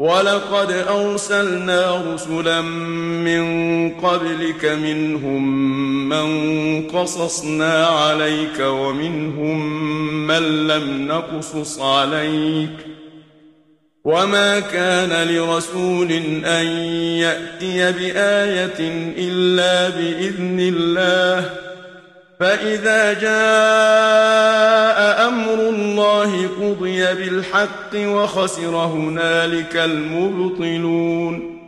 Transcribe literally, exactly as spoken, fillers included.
ولقد أرسلنا رسلا من قبلك منهم من قصصنا عليك ومنهم من لم نقصص عليك وما كان لرسول أن يأتي بآية إلا بإذن الله فإذا جاء أمر الله قضي بالحق وخسر هنالك المبطلون